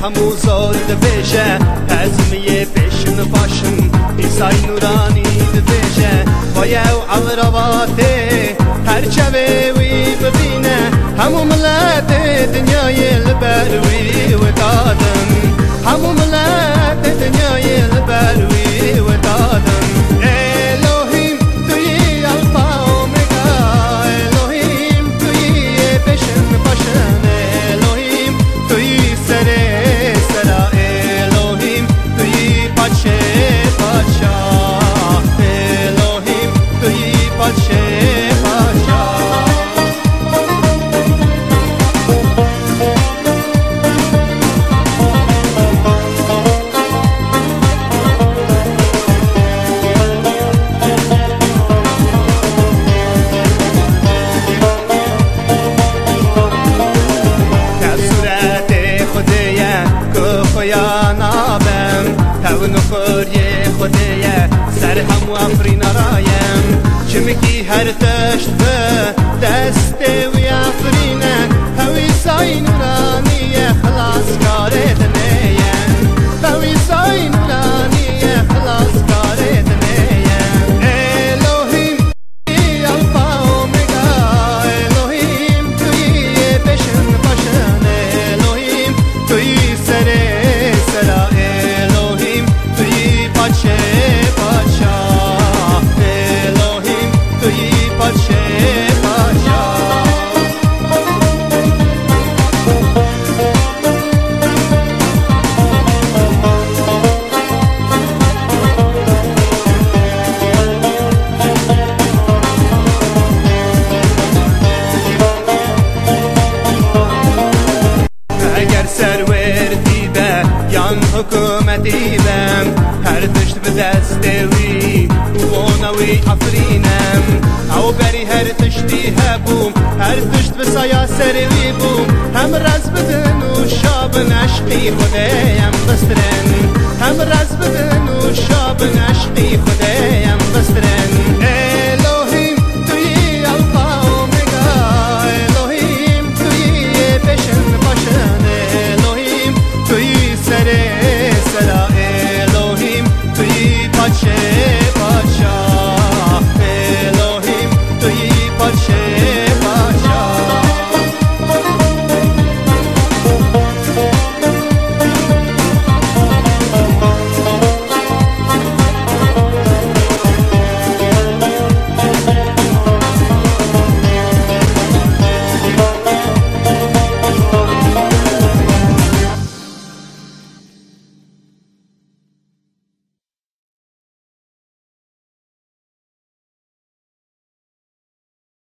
همو زاد بشه هزمیه پیشن باشن ایسای نورانی دبیشه بایو عبرواته هر چوه وی ببینه همو ملت دنیای البروی و دادن همو ملت دنیای البروی و دادن الهیم توی الفا اومگا الهیم توی پیشن باشن الهیم توی سره سرا الهیم توی پاچه پاچا الهیم توی پاچه پاچا نخوری خودیه سر همو افرین رایم چمکی هر تشت به دست وی افرینه هوی سای نورانیه خلاص کاره دنیه هوی سای نورانیه خلاص کاره دنیه الهیم توی الفا اومگا الهیم توی پیشن باشن الهیم توی سره سرا پاچه پاچا الهیم توی پاچه پاچا اگر سرور دیده یان حکومتی بم هر دشت به دست وی وونوی افرینم او بری هر تشتی هبوم هر دشت به سیاسر وی بوم هم رز بدن و شابن عشقی خودیم بسترن هم رز بدن و شابن عشقی خودیم بسترن